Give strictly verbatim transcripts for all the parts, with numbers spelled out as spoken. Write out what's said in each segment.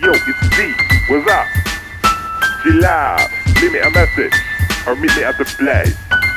Yo, it's D. What's up? G Live. Leave me a message or meet me at the place.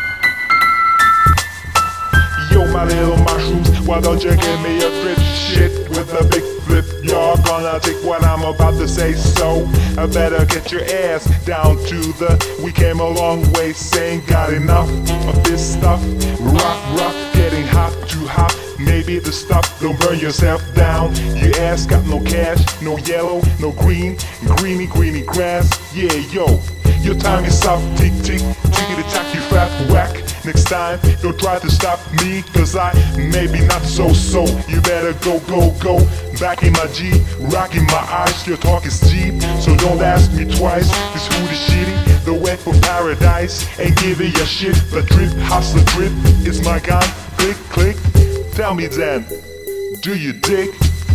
Yo, my little mushrooms, why don't you give me a trip? Shit with a big flip. You're gonna take what I'm about to say, so I better get your ass down to the. We came a long way, saying got enough of this stuff. Rock, rock, getting hot, too hot. Maybe the stuff don't burn yourself down. Your ass got no cash, no yellow, no green, greeny, greeny grass. Yeah, yo, your time is up. Tick, tick, tickety tack, you fat whack. Next time, don't try to stop me, cause I maybe not so so. You better go, go, go. Back in my Jeep, rocking my eyes. Your talk is cheap, so don't ask me twice. This food is shitty, the way for paradise. Ain't giving your shit, the drip, hustler drip. Is my gun, click, click. Tell me then, do you dig?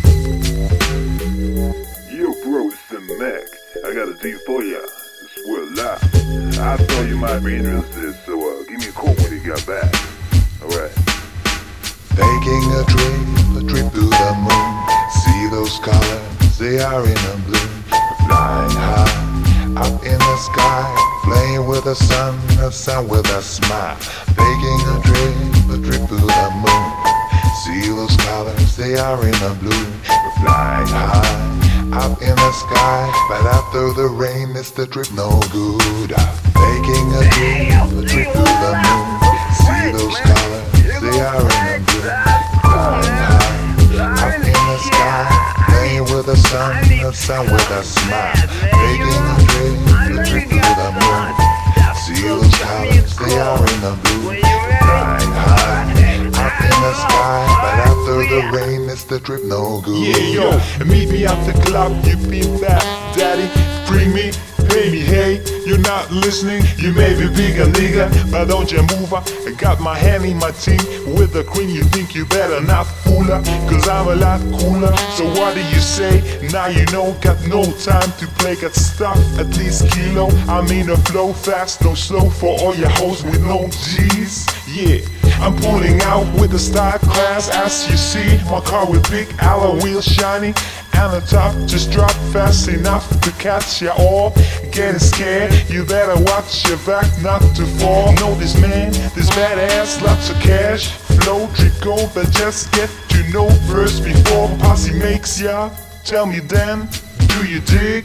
Yo, bro, it's the Mac. I got a deal for ya. It's world live. I thought you might be interested, so uh, give me a call when you got back. Alright. Taking a trip, a trip to the moon. See those colors, they are in a bloom. Flying high, up in the sky. Playing with the sun, the sun with a smile. Taking a trip, a trip to the moon. See those colors, they are in a bloom. We're flying high, up in the sky. But after the rain, it's the trip no good. Taking a trip, a trip to the moon. See those colors, they are in a bloom. Flying high, up in the sky. Playing with the sun, the sun with a smile. Taking a trip, a trip to the moon. See those colors, they are in a bloom. Flying high, up in the sky, but after the rain, it's the trip no good. Yeah, yo, meet me at the club, you beat that, daddy, bring me, pay me, hey, you're not listening, you may be bigger nigga, but don't you move up, I got my hand in my team, with the queen you think you better not fool her, cause I'm a lot cooler, so what do you say, now you know, got no time to play, got stuff, at least kilo, I mean a flow fast, no slow, for all your hoes with no G's, yeah. I'm pulling out with the style class. As you see, my car with big alloy wheels shiny, and the top just dropped fast enough to catch ya all. Getting scared, you better watch your back not to fall. Know this man, this badass, lots of cash. Flow, Trico, but just get to know first before posse makes ya. Tell me then, do you dig?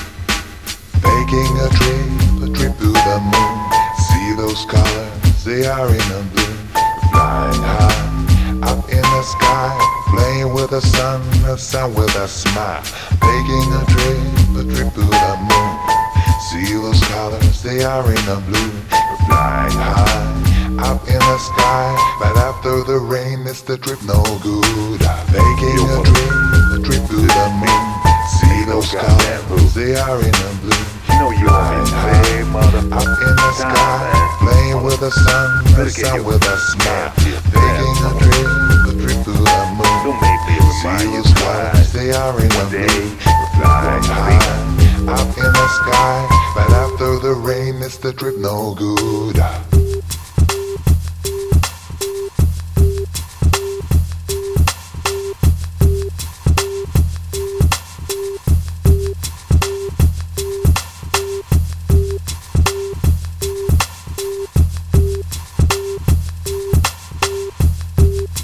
Taking a trip, a trip to the moon. See those colors, they are in a bloom. Flying high, up in the sky. Playing with the sun, the sun with a smile. Taking a trip, a trip to the moon. See those colors, they are in a bloom. Flying high, up in the sky. But after the rain, it's the trip no good. Taking a trip, a trip to the moon. See those colors, they are in a bloom. Flying high, up in the sky. Playing with the sun, the sun with a smile. Taking a trip, a trip to the moon. See those colors, they are in a bloom. Flying high, up in the sky. But after the rain, it's the trip no good.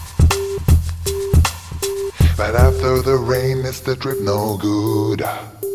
But after the rain, it's the trip no good.